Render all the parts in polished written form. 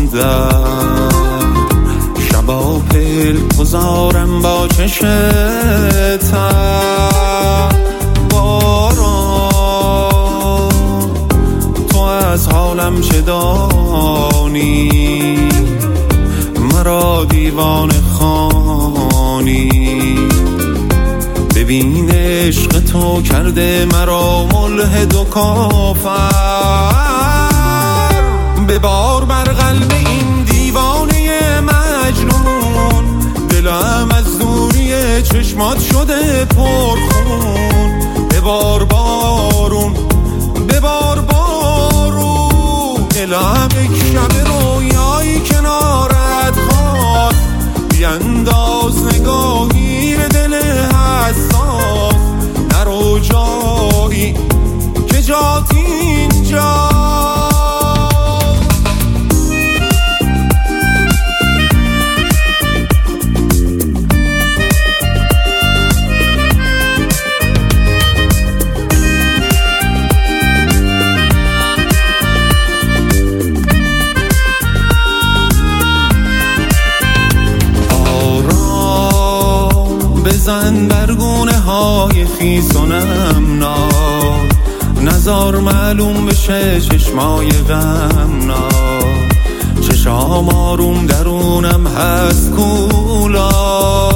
در شبا پلک گذارم با چشتم باران، تو از حالم چه دانی، مرا دیوانه خوانی. ببین عشق تو کرده مرا ملحد و کافر، ببار بر قلب این دیوانه مجنون، دلم از دوری چشمات شده پرخون. ببار بارون ببار بارون، دلم یک شب رویایی کنارت خواست، بینداز نگاهی به دل حساس، نرو جایی که جات اینجا. بزن برگونه های خیسونم نار، نزار معلوم بشه چشمای غمناک. چشام آروم درونم هست کولا،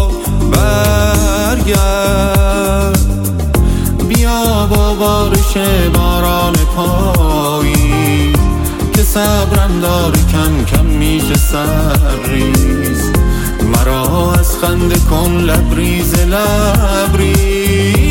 برگرد بیا با بارش باران پایی، که صبرم داره کم کم میشه سرریز. مرا از خنده کن لبریز لبریز.